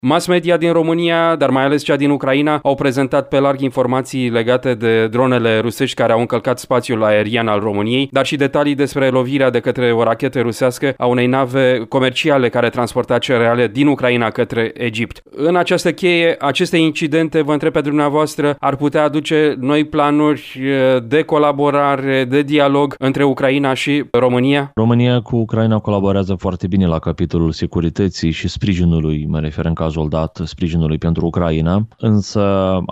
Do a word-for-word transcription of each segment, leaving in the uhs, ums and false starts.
Mass media din România, dar mai ales cea din Ucraina, au prezentat pe larg informații legate de dronele rusești care au încălcat spațiul aerian al României, dar și detalii despre lovirea de către o rachetă rusească a unei nave comerciale care transporta cereale din Ucraina către Egipt. În această cheie, aceste incidente, vă întreb pe dumneavoastră, ar putea aduce noi planuri de colaborare, de dialog între Ucraina și România? România cu Ucraina colaborează foarte bine la capitolul securității și sprijinului, mă refer în cazul dat, sprijinului pentru Ucraina, însă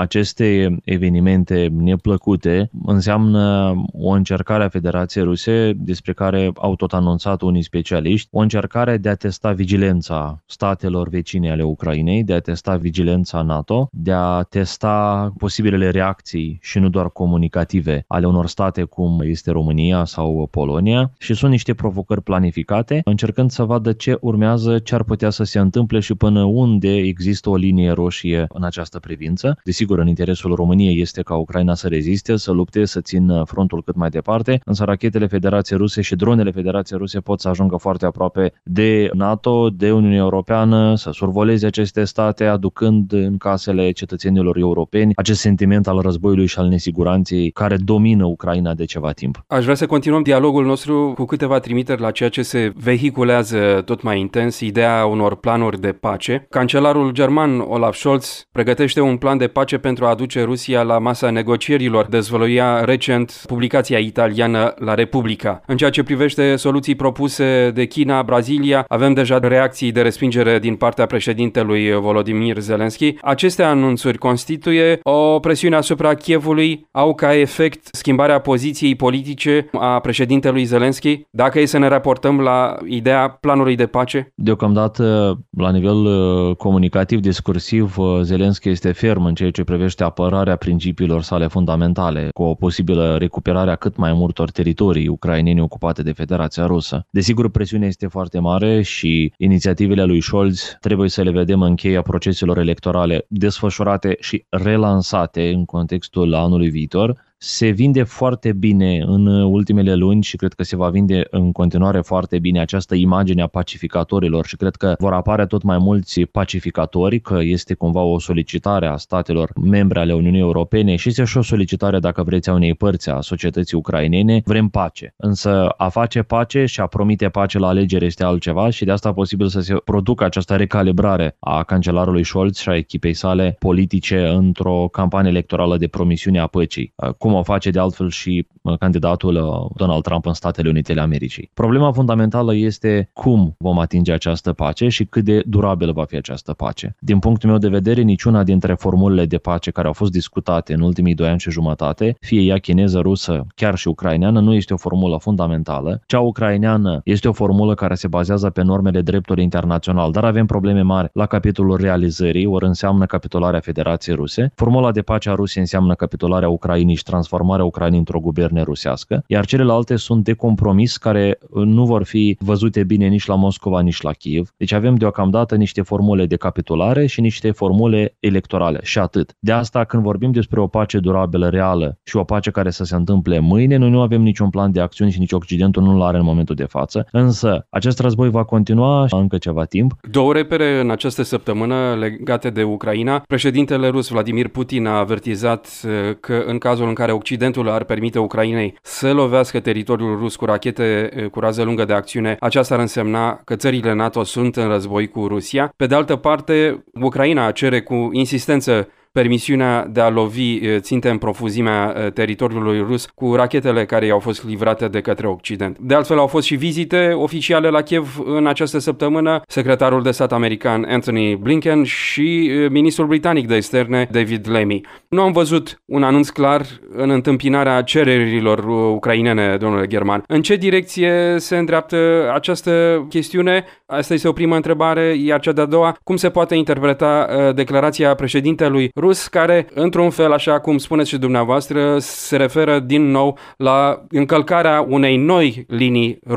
aceste evenimente neplăcute înseamnă o încercare a Federației Ruse, despre care au tot anunțat unii specialiști, o încercare de a testa vigilența statelor vecine ale Ucrainei, de a testa vigilența NATO, de a testa posibilele reacții și nu doar comunicative ale unor state cum este România sau Polonia, și sunt niște provocări planificate, încercând să vadă ce urmează, ce ar putea să se întâmple și până unde există o linie roșie în această privință. Desigur, în interesul României este ca Ucraina să reziste, să lupte, să țină frontul cât mai departe, însă rachetele Federației Ruse și dronele Federației Ruse pot să ajungă foarte aproape de NATO, de Uniunea Europeană, să survoleze aceste state, aducând în casele cetățenilor europeni acest sentiment al războiului și al nesiguranței care domină Ucraina de ceva timp. Aș vrea să continuăm dialogul nostru cu câteva trimiteri la ceea ce se vehiculează tot mai intens, ideea unor planuri de pace. Cancelarul german Olaf Scholz pregătește un plan de pace pentru a aduce Rusia la masa negocierilor, dezvăluia recent publicația italiană La Repubblica. În ceea ce privește soluții propuse de China, Brazilia, avem deja reacții de respingere din partea președintelui Volodymyr Zelensky. Aceste anunțuri constituie o presiune asupra Kievului, au ca efect schimbarea poziției politice a președintelui Zelensky, dacă e să ne raportăm la ideea planului de pace? Deocamdată, la nivel comunicativ, discursiv, Zelensky este ferm în ceea ce privește apărarea principiilor sale fundamentale, cu o posibilă recuperare a cât mai multor teritorii ucrainene ocupate de Federația Rusă. Desigur, presiunea este foarte mare și inițiativele lui Scholz trebuie să le vedem în cheia proceselor electorale desfășurate și relansate în contextul anului viitor. Se vinde foarte bine în ultimele luni și cred că se va vinde în continuare foarte bine această imagine a pacificatorilor și cred că vor apare tot mai mulți pacificatori, că este cumva o solicitare a statelor membre ale Uniunii Europene și este și o solicitare, dacă vreți, a unei părți a societății ucrainene. Vrem pace, însă a face pace și a promite pace la alegeri este altceva și de asta posibil să se producă această recalibrare a cancelarului Scholz și a echipei sale politice într-o campanie electorală de promisiune a păcii, cum o face de altfel și candidatul Donald Trump în Statele Unite ale Americii. Problema fundamentală este cum vom atinge această pace și cât de durabilă va fi această pace. Din punctul meu de vedere, niciuna dintre formulele de pace care au fost discutate în ultimii doi ani și jumătate, fie ea chineză, rusă, chiar și ucraineană, nu este o formulă fundamentală. Cea ucraineană este o formulă care se bazează pe normele dreptului internațional, dar avem probleme mari la capitolul realizării, ori înseamnă capitularea Federației Ruse. Formula de pace a Rusiei înseamnă capitularea Ucrainei și transformarea Ucrainei într-o guvernă rusească, iar celelalte sunt de compromis care nu vor fi văzute bine nici la Moscova, nici la Kiev. Deci avem deocamdată niște formule de capitulare și niște formule electorale și atât. De asta, când vorbim despre o pace durabilă, reală și o pace care să se întâmple mâine, noi nu avem niciun plan de acțiuni și nici Occidentul nu-l are în momentul de față. Însă, acest război va continua încă ceva timp. Două repere în această săptămână legate de Ucraina. Președintele rus Vladimir Putin a avertizat că în cazul în care Occidentul ar permite Ucrainei să lovească teritoriul rus cu rachete cu rază lungă de acțiune, aceasta ar însemna că țările NATO sunt în război cu Rusia. Pe de altă parte, Ucraina cere cu insistență permisiunea de a lovi ținte în profuzimea teritoriului rus cu rachetele care i-au fost livrate de către Occident. De altfel, au fost și vizite oficiale la Kiev în această săptămână, secretarul de stat american Antony Blinken și ministrul britanic de externe David Lammy. Nu am văzut un anunț clar în întâmpinarea cererilor ucrainene, domnule German. În ce direcție se îndreaptă această chestiune? Asta este o primă întrebare, iar cea de-a doua, cum se poate interpreta declarația președintelui rus, care, într-un fel, așa cum spuneți și dumneavoastră, se referă din nou la încălcarea unei noi linii roșii?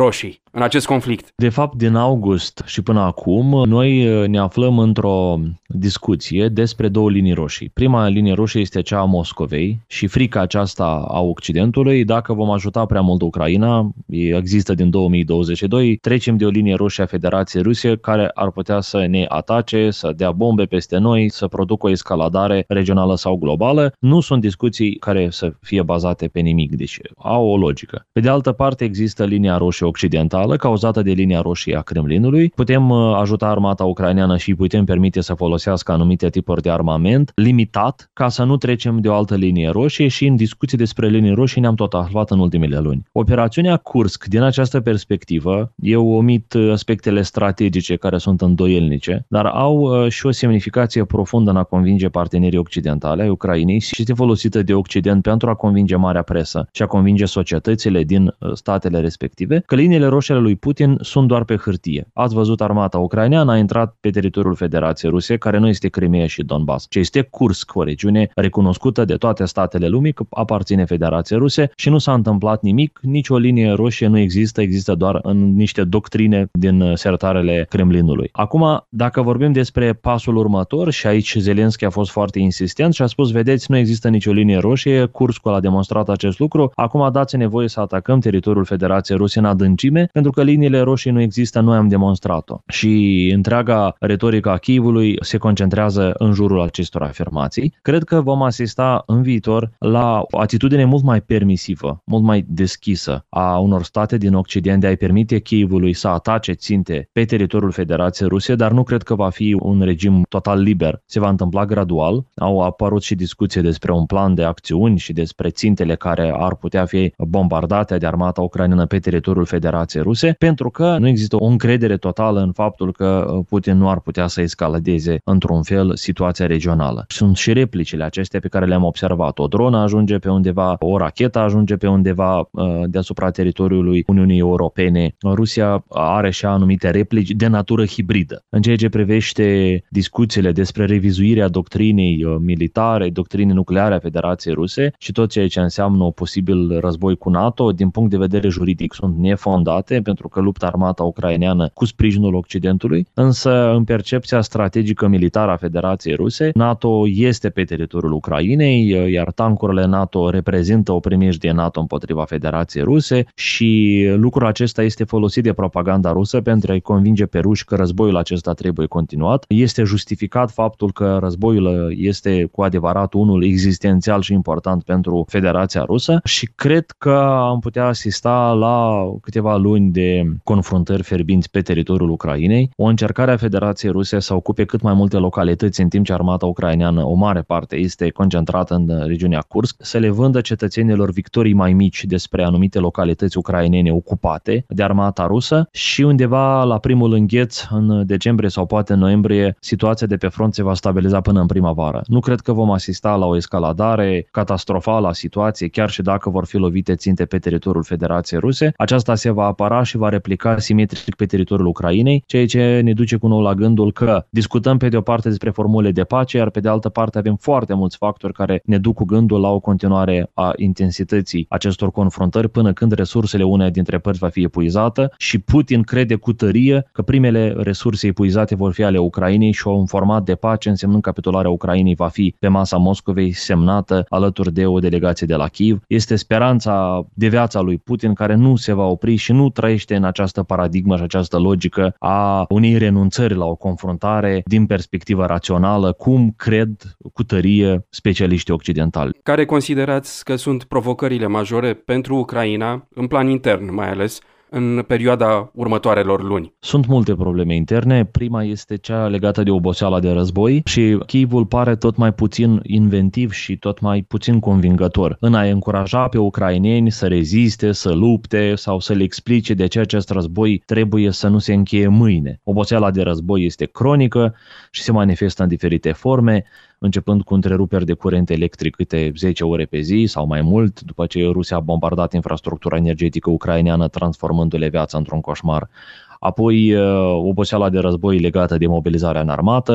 în acest conflict? De fapt, din august și până acum, noi ne aflăm într-o discuție despre două linii roșii. Prima linie roșie este cea a Moscovei și frica aceasta a Occidentului. Dacă vom ajuta prea mult Ucraina, există din două mii douăzeci și doi, trecem de o linie roșie a Federației Ruse care ar putea să ne atace, să dea bombe peste noi, să producă o escaladare regională sau globală. Nu sunt discuții care să fie bazate pe nimic, deci au o logică. Pe de altă parte, există linia roșie occidentală, cauzată de linia roșie a Kremlinului. Putem ajuta armata ucraineană și putem permite să folosească anumite tipuri de armament limitat, ca să nu trecem de o altă linie roșie și în discuții despre linii roșii ne-am tot aflat în ultimele luni. Operațiunea Kursk, din această perspectivă, eu omit aspectele strategice care sunt îndoielnice, dar au și o semnificație profundă în a convinge partenerii occidentale ai Ucrainei și este folosită de Occident pentru a convinge marea presă și a convinge societățile din statele respective că liniile roșii ale lui Putin sunt doar pe hârtie. Ați văzut, armata ucraineană a intrat pe teritoriul Federației Ruse, care nu este Crimea și Donbass, ci este Kursk, o regiune recunoscută de toate statele lumii că aparține Federației Ruse și nu s-a întâmplat nimic, nici o linie roșie nu există, există doar în niște doctrine din sertarele Kremlinului. Acum, dacă vorbim despre pasul următor, și aici Zelenski a fost foarte insistent și a spus, vedeți, nu există nicio linie roșie, Kurskul a demonstrat acest lucru, acum dați-ne voie să atacăm teritoriul Federației Ruse în adâncime, pentru că liniile roșii nu există, noi am demonstrat-o. Și întreaga retorică a Kievului se concentrează în jurul acestor afirmații. Cred că vom asista în viitor la o atitudine mult mai permisivă, mult mai deschisă a unor state din Occident de a-i permite Kievului să atace ținte pe teritoriul Federației Ruse, dar nu cred că va fi un regim total liber. Se va întâmpla gradual. Au apărut și discuții despre un plan de acțiuni și despre țintele care ar putea fi bombardate de armata ucraineană pe teritoriul Federației Ruse, pentru că nu există o încredere totală în faptul că Putin nu ar putea să escaladeze într-un fel situația regională. Sunt și replicile acestea pe care le-am observat. O dronă ajunge pe undeva, o rachetă ajunge pe undeva deasupra teritoriului Uniunii Europene. Rusia are și anumite replici de natură hibridă. În ceea ce privește discuțiile despre revizuirea doctrinei militare, doctrinei nucleare a Federației Ruse și tot ceea ce înseamnă o posibil război cu NATO, din punct de vedere juridic sunt nefondate, pentru că luptă armata ucraineană cu sprijinul Occidentului, însă în percepția strategică militară a Federației Ruse, NATO este pe teritoriul Ucrainei, iar tancurile NATO reprezintă o primejdie NATO împotriva Federației Ruse și lucrul acesta este folosit de propaganda rusă pentru a-i convinge pe ruși că războiul acesta trebuie continuat. Este justificat faptul că războiul este cu adevărat unul existențial și important pentru Federația Rusă și cred că am putea asista la câteva luni de confruntări fierbinți pe teritoriul Ucrainei, o încercare a Federației Ruse să ocupe cât mai multe localități în timp ce armata ucraineană, o mare parte, este concentrată în regiunea Kursk, să le vândă cetățenilor victorii mai mici despre anumite localități ucrainene ocupate de armata rusă și undeva la primul îngheț în decembrie sau poate în noiembrie situația de pe front se va stabiliza până în primăvară. Nu cred că vom asista la o escaladare catastrofală a situației, chiar și dacă vor fi lovite ținte pe teritoriul Federației Ruse. Aceasta se va apăra și va replica simetric pe teritoriul Ucrainei, ceea ce ne duce cu nou la gândul că discutăm pe de o parte despre formule de pace, iar pe de altă parte avem foarte mulți factori care ne duc cu gândul la o continuare a intensității acestor confruntări până când resursele uneia dintre părți va fi epuizată și Putin crede cu tărie că primele resurse epuizate vor fi ale Ucrainei și un format de pace însemnând capitularea Ucrainei va fi pe masa Moscovei semnată alături de o delegație de la Kiev. Este speranța de viața lui Putin care nu se va opri și nu trăiește în această paradigmă și această logică a unei renunțări la o confruntare din perspectivă rațională, cum cred cu tărie specialiștii occidentali. Care considerați că sunt provocările majore pentru Ucraina, în plan intern mai ales, în perioada următoarelor luni? Sunt multe probleme interne. Prima este cea legată de oboseala de război și Kievul pare tot mai puțin inventiv și tot mai puțin convingător în a încuraja pe ucraineni să reziste, să lupte sau să le explice de ce acest război trebuie să nu se încheie mâine. Oboseala de război este cronică și se manifestă în diferite forme, începând cu întreruperi de curent electric câte zece ore pe zi sau mai mult, după ce Rusia a bombardat infrastructura energetică ucraineană, transformându-le viața într-un coșmar. Apoi oboseala de război legată de mobilizarea în armată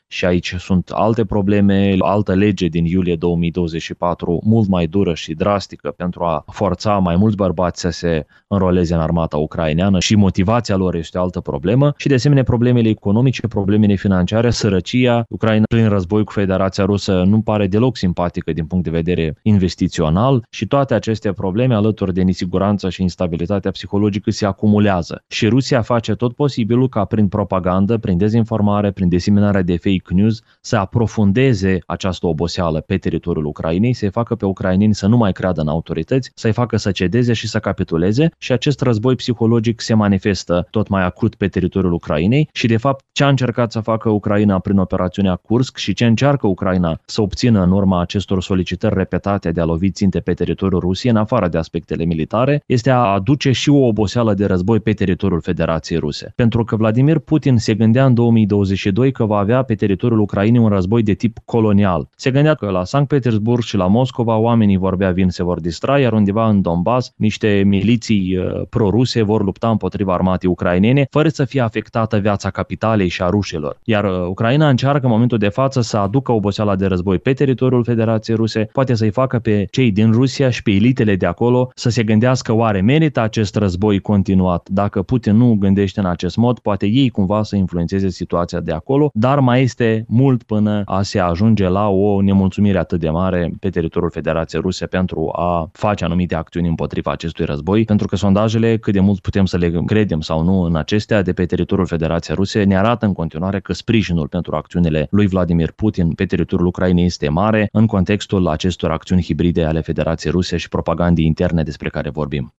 și aici sunt alte probleme, altă lege din iulie două mii douăzeci și patru mult mai dură și drastică pentru a forța mai mulți bărbați să se înroleze în armata ucraineană și motivația lor este o altă problemă și de asemenea problemele economice, problemele financiare, sărăcia. Ucraina prin război cu Federația Rusă nu pare deloc simpatică din punct de vedere investițional și toate aceste probleme alături de nesiguranța și instabilitatea psihologică se acumulează. Și Rusia face tot posibilul ca prin propagandă, prin dezinformare, prin diseminarea de fake news să aprofundeze această oboseală pe teritoriul Ucrainei, să-i facă pe ucraineni să nu mai creadă în autorități, să-i facă să cedeze și să capituleze și acest război psihologic se manifestă tot mai acut pe teritoriul Ucrainei și de fapt ce a încercat să facă Ucraina prin operațiunea Kursk și ce încearcă Ucraina să obțină în urma acestor solicitări repetate de a lovi ținte pe teritoriul Rusiei, în afară de aspectele militare, este a aduce și o oboseală de război pe teritoriul Federației Ruse. Pentru că Vladimir Putin se gândea în două mii douăzeci și doi că va avea pe teritoriul Ucrainei un război de tip colonial. Se gândea că la Sankt Petersburg și la Moscova oamenii vor bea vin, se vor distra, iar undeva în Donbass niște miliții uh, pro-ruse vor lupta împotriva armatei ucrainene, fără să fie afectată viața capitalei și a rușilor. Iar uh, Ucraina încearcă în momentul de față să aducă oboseala de război pe teritoriul Federației Ruse, poate să-i facă pe cei din Rusia și pe elitele de acolo să se gândească oare merită acest război continuat. Dacă Putin nu gândește în acest mod, poate ei cumva să influențeze situația de acolo, dar mai este mult până a se ajunge la o nemulțumire atât de mare pe teritoriul Federației Ruse pentru a face anumite acțiuni împotriva acestui război, pentru că sondajele, cât de mult putem să le credem sau nu în acestea de pe teritoriul Federației Ruse, ne arată în continuare că sprijinul pentru acțiunile lui Vladimir Putin pe teritoriul Ucrainei este mare în contextul acestor acțiuni hibride ale Federației Ruse și propagandei interne despre care vorbim.